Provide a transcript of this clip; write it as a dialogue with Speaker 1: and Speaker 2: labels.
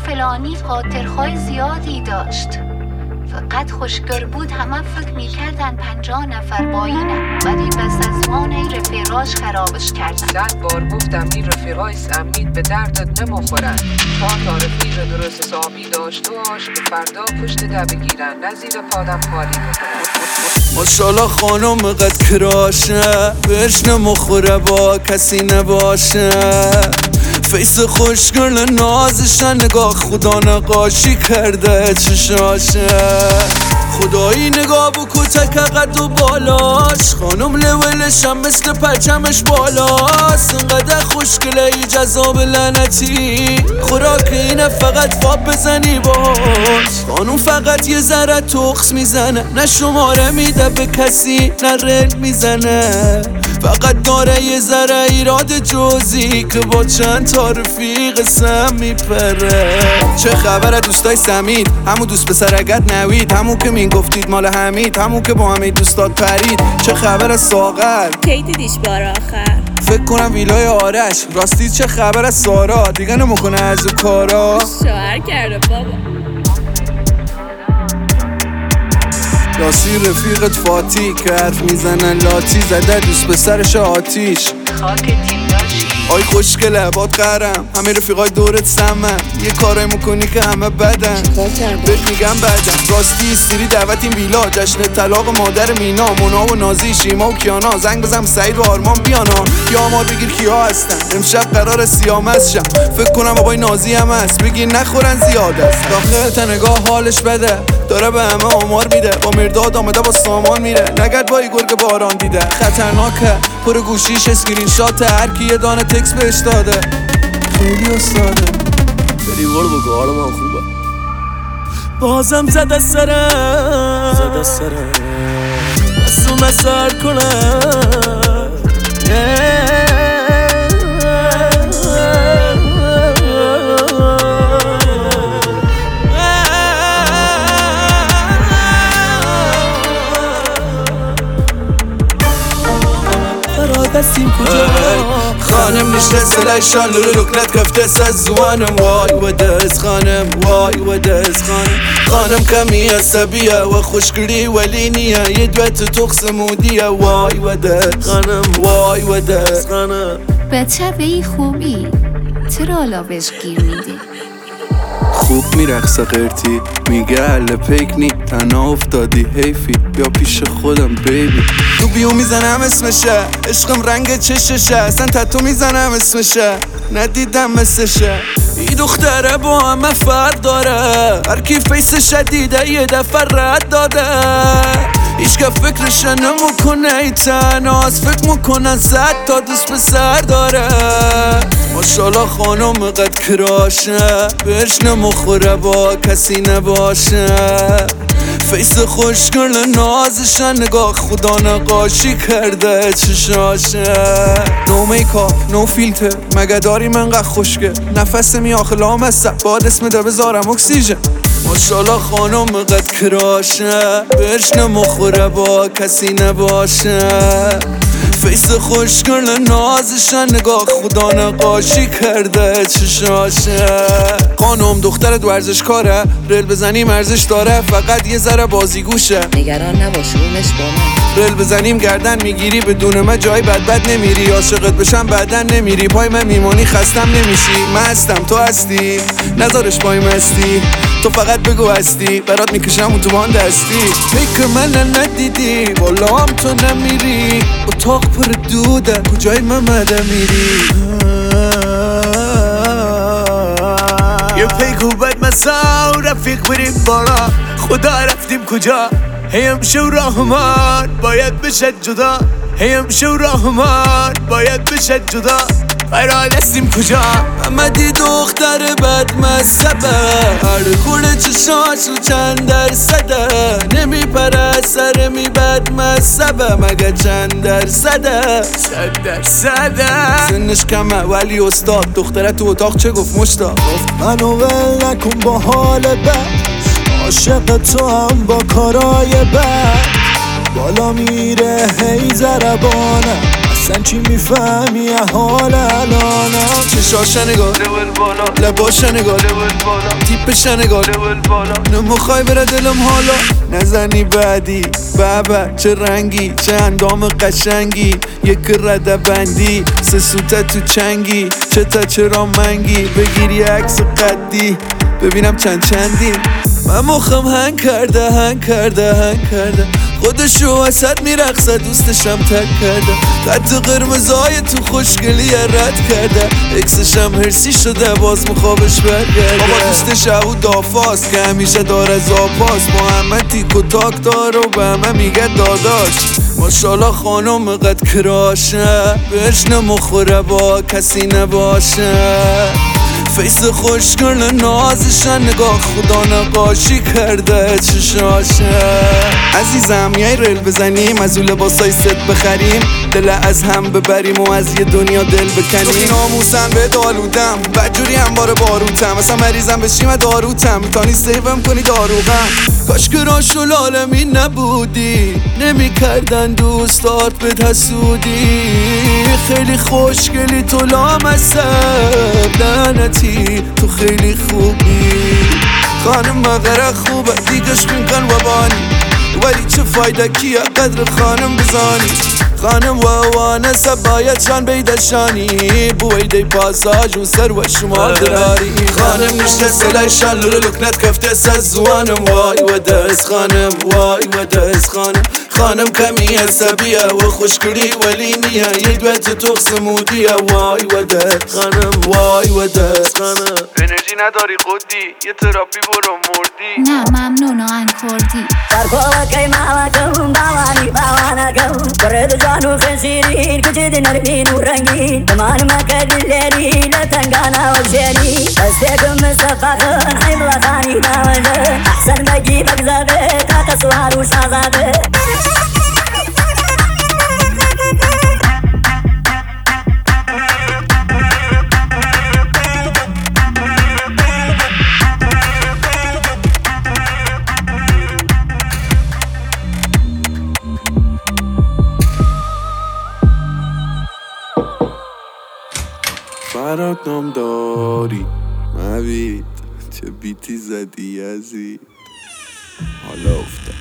Speaker 1: فلانی خاطرهای زیادی داشت، فقط خوشگر بود. همه فکر میکردن 50 نفر با اینه، ولی بس از ما این رفیقاش خرابش کردن.
Speaker 2: 100 بار گفتم این رفیقای امید به دردت نمیخورن. تا رفیق درست حسابی داشت باش که فردا پشت ده بگیرن، نزیر پادم خالی بکنن.
Speaker 3: ماشالله خانم قد کراشه، بهش نمخوره با کسی نباشه. فیس خوشگل نازشن، نگاه خدا نقاشی کرده چشاشه. خدایی نگاه بکو تک قد و بالاش، خانم لولش هم مثل پرچمش بالاست. انقدر خوشگله ای جذاب لعنتی، خوراک اینه فقط فاب بزنی باش. خانم فقط یه ذره تخس میزنه، نه شماره میده به کسی نه رل میزنه. فقط داره یه ذره ایراد جزئی که با چند تا رفیق سم میپره. چه خبره دوستای سمید، همون دوست پسر اگر نوید، همون که من گفتید مال حمید، همون که با همه دوستات پرید. چه خبر ساغر،
Speaker 4: کی دیدیش بار آخر؟
Speaker 3: فکر کنم ویلای آرش. راستی چه خبر از سارا، دیگه نمیکنه از کارا.
Speaker 4: شوهر کرده بابا.
Speaker 3: راستی رفیقت فاتی که حرف میزنن لاتی، زده دوست پسرش آتیش.
Speaker 1: خاک تیم داشتی
Speaker 3: آی خوشگله باد قرم، همه رفیقای دورت سمن. یه کارای میکنی که همه بدن، بهت میگم بدن. راستی استری دعوت این ویلا، جشن طلاق مادر مینا، مونا و نازی، شیما و کیانا. زنگ بزن سعید و آرمان بیانا، یا آمار بگیر کیا هستن. امشب قرار سیامز شم، فکر کنم بابای نازی هم هست. بگیر نخورن زیاد است. داخل نگاه حالش بده، داره به همه آمار میده. با مرداد آمده با سامان میره، نگرد با گرگ باران دیده. خطرناکه پر گوشیش اسکرین شات، هر کی یه دانه تکس بهش داده. خیلی استاده بری برو بگو حال من خوبه. بازم زده سرم دستو مسار کنم. دستیم کجا خانم نشسته لایشان لکنت کفته از زوانم. وای و دست خانم، وای و دست خانم کمی عصبیه و خوشگلی ولی نیه. یه دوت تخص مودیه. وای و دست خانم، وای و دست خانم.
Speaker 1: بچه به این خوبی چرا حالا بهش گیر میدی؟
Speaker 3: خوب میرقصه قرتی، میگه اهل پیک نی، تنها افتادی حیفی، بیا پیش خودم بیبی. تو بیو میزنم اسمشه، عشقم رنگ چششه، اصلا تتو میزنم اسمشه، ندیدم مثلشه. ای دختره با همه فرق داره، هر کی فیس شدیده یه دفعه رد داده. هیچ که فکرش نمیکنه ای تنهاست، فکر میکنن 100 تا دوست پسر داره. ماشالله خانم قد کراشه، بهش نمخوره با کسی نباشه. فیس خوشگل نازشن، نگاه خدا نقاشی کرده چشاشه. نو میکاپ نو فیلتر، مگه داریم انقدر خوشگل؟ نفس می آخه لامصب، باد اسم ده بذارم اکسیژن. ماشالله خانم قد کراشه، بهش نمخوره با کسی نباشه. فیس خوشگل نازشن، نگاه خدا نقاشی کرده چشاشه. خانم دخترت ورزشکاره، رل بزنیم ارزش داره، فقط یه ذره بازیگوشه.
Speaker 4: نگران نباش رومش با من.
Speaker 3: رل بزنیم گردن میگیری، بدون من جای بد نمیری. عاشقت بشم بعدن نمیری، پای من میمانی خستم نمیشی. من هستم تو هستی، نذارش پای مستی. تو فقط بگو هستی، برات میکشم اون تو بان دستی. فکر من ندیدی، والا هم تو نمیری. اتاق پر دوده، کجای ممده میری؟
Speaker 5: یه پیکو بد مسا و رفیق بریم بارا، خدا رفتیم کجا؟ هیم شو رحمان باید بشد جدا، هیم شو رحمان باید بشد جدا. قرار هستیم کجا؟
Speaker 3: محمدی دختر بد مذهبه، هر خورده چشاشو چند درصده. نمیپره سر می بد مذهبه، مگه چند درصده؟
Speaker 5: 100%.
Speaker 3: سنش کمه ولی استاد، دختره تو اتاق چه گفت مشتاق؟
Speaker 6: گفت منو ول نکن با حال بد، عاشق تو هم با کارای بد. بالا میره هی زربانه، اصلا چی میفهمی حال الانم؟
Speaker 3: چشاش نگاه لباش نگاه تیپش نگاه نمیخوای بره دلم حالا نزنی بعدی بابا چه رنگی چه اندام قشنگی یک رده بندی سه سوته تو چنگی چه تا چرا منگی بگیری عکس قدی ببینم چندی من مخم هنگ کرده خودشو وسط میرقصه دوستشم تک کرده خط قرمزای تو خوشگلی رد کرده اکسشم هرسی شده باز مخوابش برگرده بابا دوستش او دافاست که همیشه داره زاپاس با همه تیک و تاک داره و به همه میگه داداش ماشالله خانم قد کراشه بهش نمخوره با کسی نباشه فیس خوشگل نازشن نگاه خدا نقاشی کرده چشاشه عزیزم میای ریل بزنیم از اون لباسای ست بخریم دل از هم ببریم و از یه دنیا دل بکنیم ناموسم به دالودم بدجوری هم باره باروتم اصلا مریضم بشیم داروتم میتانی سیوم کنی داروغم کاش که راش و لالمی نبودی نمی کردن دوستات به حسودی خیلی خوشگلی تو لامصب لعنتی تو خیلی خوبی خانم مغره خوبه دیگش میکن و بانی ولی چه فایده کیه قدر خانم بزانی خانم وانسه باید شان بیدشانی بویده پاساج و سر و شما دراری خانم نشته سلای شان لولو لکنت کفته سزوانم وای و دست خانم وای و دست خانم کمی عصبیه و خوشگلی ولی نیه یه دوت تو سمودیه وای و دست وای و دست انرژی نداری خودی یه تراپی برو مردی
Speaker 1: نه ممنون آن کردی
Speaker 7: برکوه مالکم باوانکم برد جانو خسیرین کجد نرمین و رنگین دمان مکد لیری لتنگانا و شیری دستکم مصفاقن حیمل خانی ناوزه احسن بگی بگزاده تا تسوار و شازاده
Speaker 3: فرات نام داری مبید چه بیتی زدی یزید حالا افتاد